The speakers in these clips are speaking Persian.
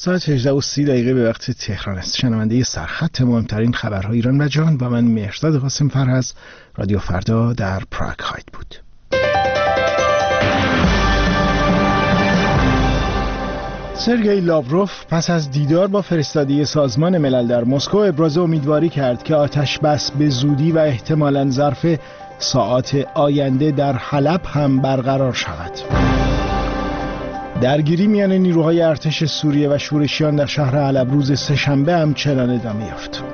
ساعت 18:30 به وقت تهران است. شنونده سرخط مهمترین خبرهای ایران و جهان با من مهرداد قاسم فرهز. رادیو فردا در پراگ خواهد بود. سرگئی لاوروف پس از دیدار با فرستاده سازمان ملل در مسکو ابراز امیدواری کرد که آتش بس به زودی و احتمالاً ظرف ساعات آینده در حلب هم برقرار شود. درگیری میان نیروهای ارتش سوریه و شورشیان در شهر حلب روز سه‌شنبه همچنان ادامه یافت.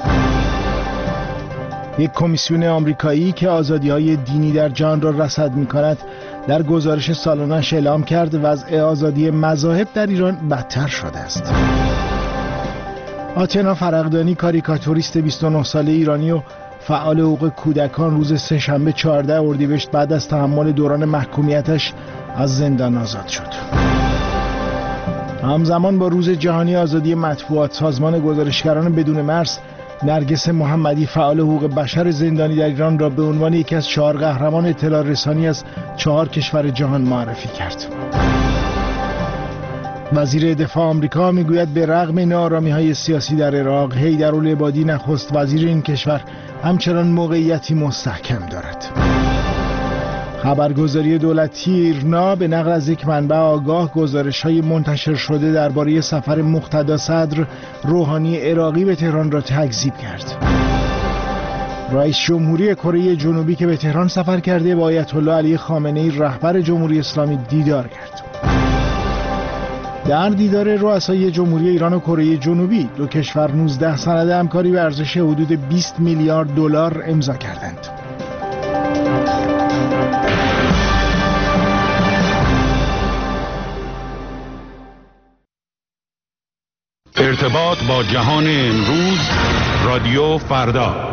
یک کمیسیون آمریکایی که آزادی‌های دینی در جهان را رصد می‌کند در گزارش سالانه‌اش اعلام کرد وضع آزادی مذاهب در ایران بدتر شده است. آتنا فرقدانی کاریکاتوریست 29 ساله ایرانی و فعال حقوق کودکان روز سه‌شنبه 14 اردیبهشت بعد از تحمل دوران محکومیتش از زندان آزاد شد. همزمان با روز جهانی آزادی مطبوعات، سازمان گزارشگران بدون مرز نرگس محمدی فعال حقوق بشر زندانی در ایران را به عنوان یکی از 4 قهرمان اطلاع رسانی از 4 کشور جهان معرفی کرد. وزیر دفاع آمریکا میگوید به رغم ناآرامی‌های سیاسی در عراق، حیدرالعبادی نخست وزیر این کشور همچنان موقعیتی مستحکم دارد. خبرگزاری دولتی ایرنا به نقل از یک منبع آگاه گزارش‌های منتشر شده درباره سفر مقتدا صدر روحانی عراقی به تهران را تکذیب کرد. رئیس جمهوری کره جنوبی که به تهران سفر کرده با آیت الله علی خامنه‌ای رهبر جمهوری اسلامی دیدار کرد. در دیدار رؤسای جمهوری ایران و کره جنوبی دو کشور 19 سند همکاری به ارزش حدود 20 میلیارد دلار امضا کردند. ارتباط با جهان امروز، رادیو فردا.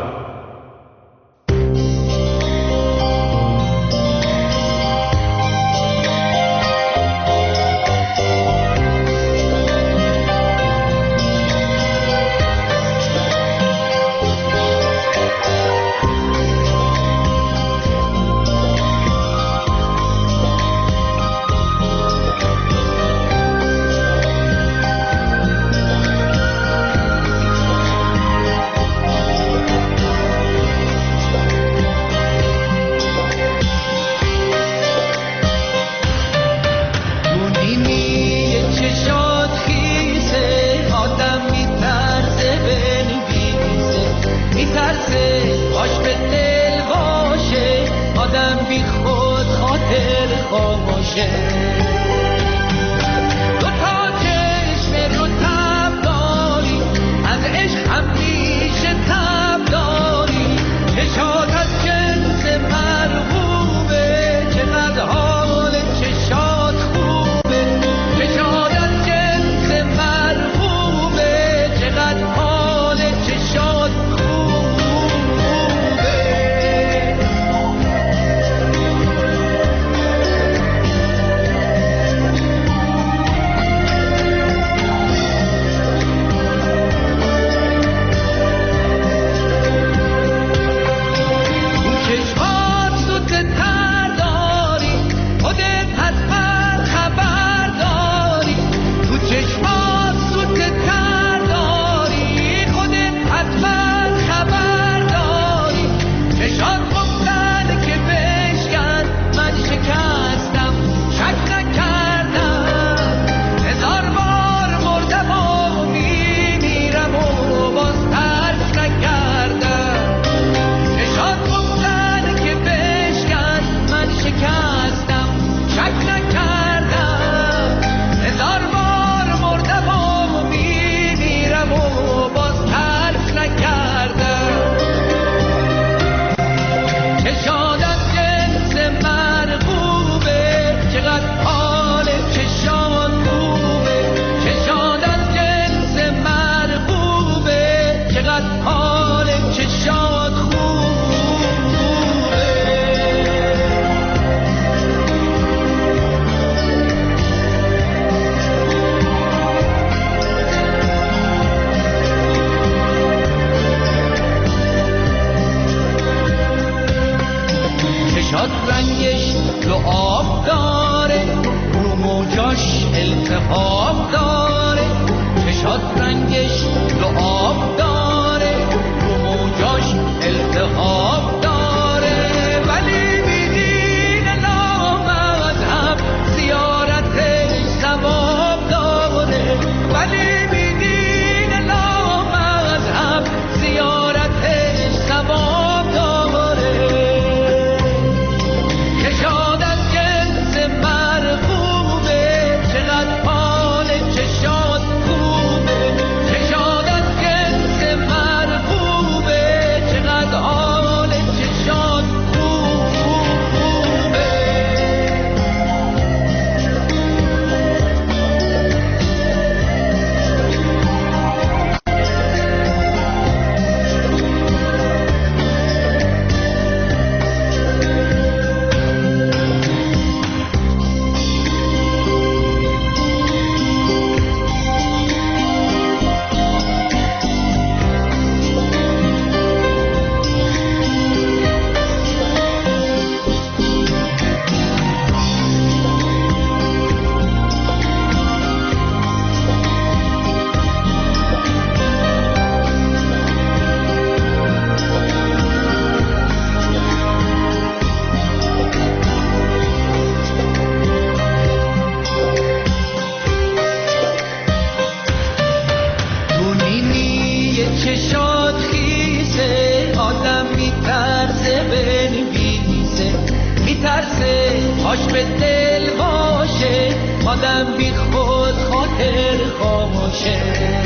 به دل باشه، آدم بی خود خاطر خاموشه.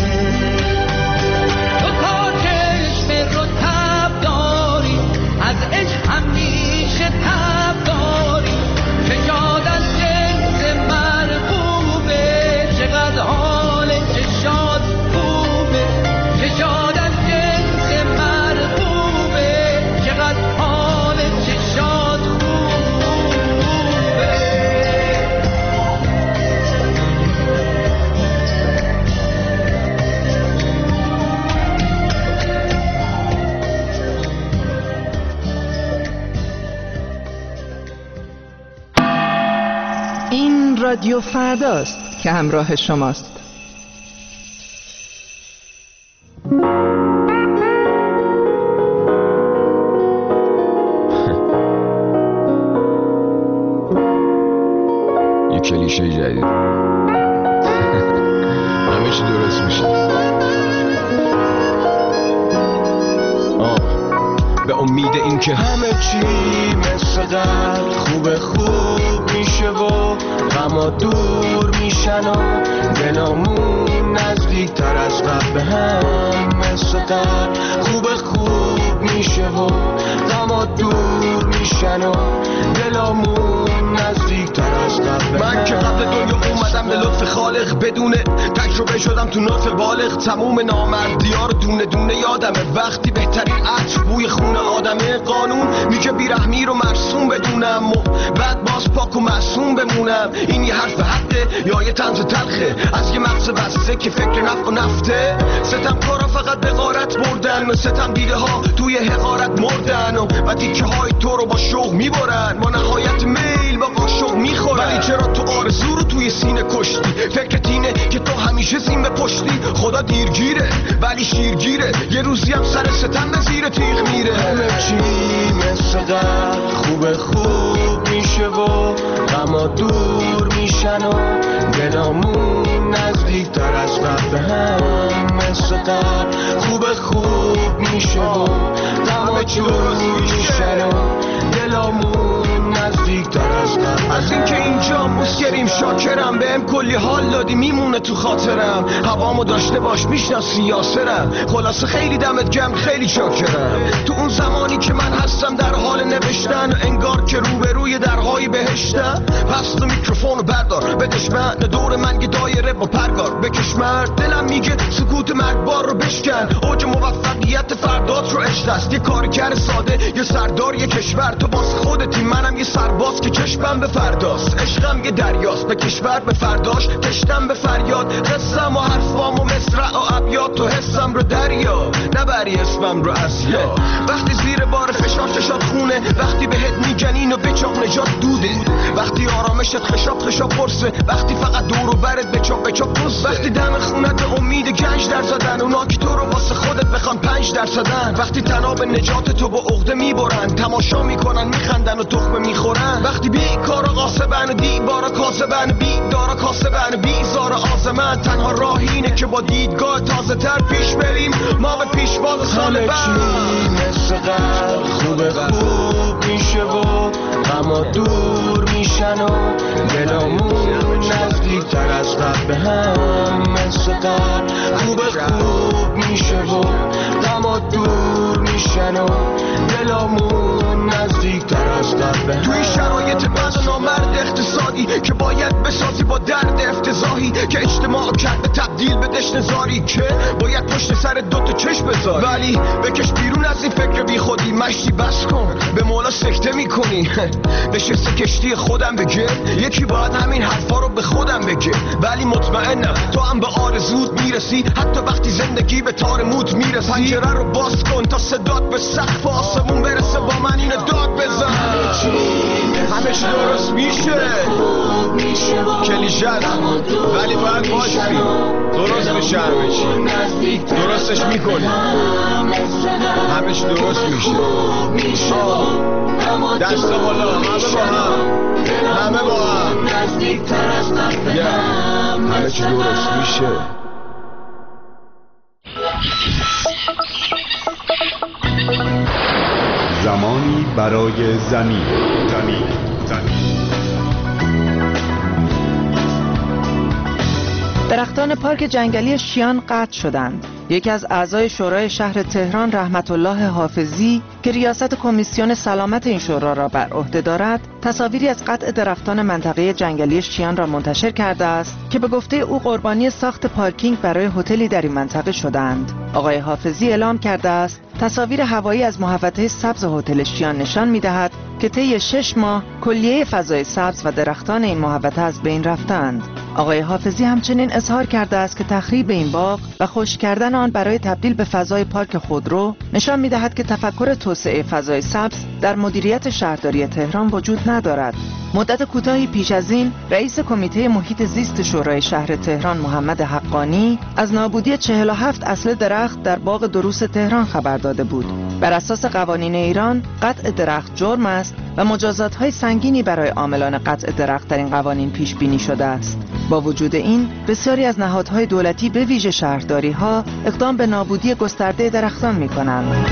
تو تا چشم رو تب داری، از عشق همیشه تب داری، شجاعت از جنس مرغوبه، چقدر حال چشات خوبه، شجاعت از جنس مرغوبه، چقدر حال چشات خوبه. این رادیو فرداست که همراه شماست. یه کلیشه جدید. همه چی درست میشه. به امید این که همه چی مثل قبل خوب میشه و غما دور میشن و دلامون نزدیک تر از قبل به هم مثل قبل خوب میشه و غما دور میشن و دلامون نزدیک تر از قبل. من که قبل دنیا اومدم به لطف خالق، بدون تجربه شدم تو نطف بالغ، تموم نامردی‌ها رو دونه دونه یادمه. وقتی بهترین عطر بوی خون آدمه، قانون میگه بیرحمی رو مرسوم بدونم و بعد باز پاک و معصوم بمونم. این یه حرف حقه یا یه طنز تلخه از یه مغز بسته که فکر نفت و نفته؟ ستمکارا فقط به غارت بردن، ستم دیده ها توی حقارت مردن و تیکه های تو رو با شوق میبرن، ما نهایت میل با قاشق میخورن. ولی چرا تو آرزو رو توی سینه کشتی؟ فکرت اینه که تو همیشه زین به پشتی. خدا دیرگیره ولی شیرگیره، یه روزی هم سر ستم به زیر تیغ میره. همه چی مثل قبل خوب میشه و غما دور میشن و دلامون نزدیک تر از قبل هم مثل قبل خوب میشه و غما دور میشن و دلامون نزدیک تر از قبل. از اینکه اینجا مسکریم شاکرم، بهم کلی حال دادی میمونه تو خاطرم. هوامو داشته باش میشناسی یاسرم، خلاصه خیلی دمت گرم خیلی شاکرم. تو اون زمانی که من هستم در حال نوشتن، انگار که روبروی درهای بهشتم. پس تو میکروفونو بردار بدش من، دور من یه دایره با پرگار بکش مرد. دلم میگه سکوت مرگبار رو بشکن، اوج موفقیت فردات رو عشق است. یه کارگر ساده یه سردار یه کشور، تو واسه خودتی منم یه سرباز که چشمم به فرداست. عشقم یه دریاست به کشور به فرداش، کشتم به فریاد قسم و حرفام و مصرع و ابیات. تو حسم رو دریا نبری اسمم رو اسیا. وقتی زیر بار فشار چشات خونه، وقتی بهت میگن اینو بچاق نجات دوده، وقتی آرامشت خشاب قرصه، وقتی فقط دور و برت بچاق قصه، وقتی دم خونت امید گنج در زدن، اونا که تو رو واسه خودت بخوان 5%، وقتی تناب نجات تو با عقده میبرن، تماشا میکنن میخندن و تخمه میخورن، وقتی بیکارا قاسبن و دیوارا کاسبن، بیدارا کاسبن بیزار آزمن. تنها راه اینه که با دیدگاه تازه تر پیش بریم، ما به پیشواز سال بعد. مثل قبل خوب میشه و غما دور میشن و دلامون نزدیک تر از قبل به هم مثل قبل خوب میشه و غما دور میشن و دلامون نزدیک تر از قبل. توی شرایط بد و نامرد اقتصادی که باید بسازی با درد افتضاحی، که اجتماع کرده تبدیل به دشنزاری، که باید پشت سر دوتا چشم بذاری، ولی بکش بیرون از این فکر بی خودی. مشتی بس کن به مولا سکته میکنی، نشسته کشتی خودم بگه، یکی باید همین حرفا رو به خودم بگه. ولی مطمئنم تو هم به آرزوت میرسی، حتی وقتی زندگی به تار موت میرسی. پنجره رو باز کن تا صدات به سقف آسمون برسه، با من اینو داد بزن. همه چی درست میشه، کلیشه است ولی باید باشی، درست میشه. همه چی درستش میکنی، همه چی درست میشه. دست بالا، همه با هم همه چی درست میشه. زمانی برای زمین. درختان پارک جنگلی شیان قطع شدند. یکی از اعضای شورای شهر تهران رحمت الله حافظی که ریاست کمیسیون سلامت این شورا را بر عهده دارد، تصاویری از قطع درختان منطقه جنگلی شیان را منتشر کرده است که به گفته او قربانی ساخت پارکینگ برای هتلی در این منطقه شدند. آقای حافظی اعلام کرده است تصاویر هوایی از محوطه سبز هتل شیان نشان می‌دهد که طی 6 ماه کلیه فضای سبز و درختان این محوطه از بین رفتند. آقای حافظی همچنین اظهار کرده است که تخریب این باغ و خشک کردن آن برای تبدیل به فضای پارک خودرو نشان می‌دهد که تفکر توسعه فضای سبز در مدیریت شهرداری تهران وجود ندارد. مدت کوتاهی پیش از این رئیس کمیته محیط زیست شورای شهر تهران محمد حقانی از نابودی 47 اصل درخت در باغ دروس تهران خبر داده بود. بر اساس قوانین ایران قطع درخت جرم است و مجازات‌های سنگینی برای عاملان قطع درخت در این قوانین پیش بینی شده است. با وجود این بسیاری از نهادهای دولتی به ویژه شهرداری‌ها اقدام به نابودی گسترده درختان می‌کنند.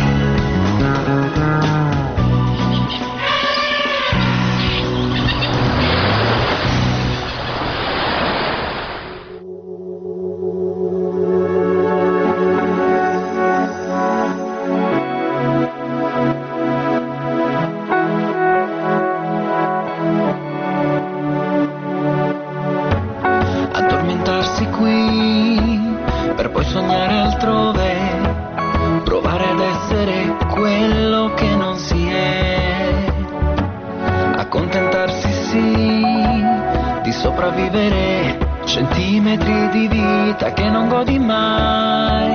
Centimetri di vita che non godi mai.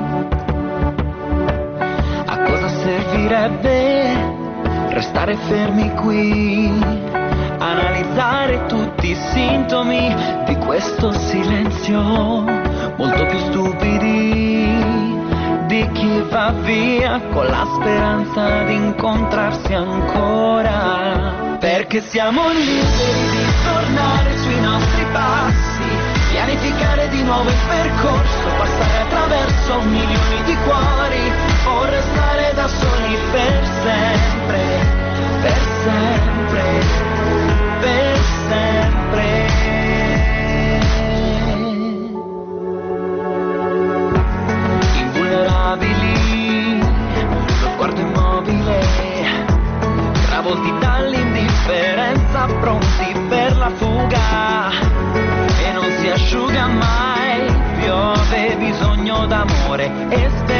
A cosa servirebbe restare fermi qui, analizzare tutti i sintomi di questo silenzio, molto più stupidi di chi va via con la speranza di incontrarsi ancora, perché siamo liberi di tornare sui nostri passi, pianificare di nuovo il percorso, passare attraverso milioni di cuori o restare da soli per sempre, per sempre, per sempre. Invulnerabili, lo sguardo immobile, travolti dall'indifferenza, pronti per la fuga. Si asciuga mai, piove bisogno d'amore e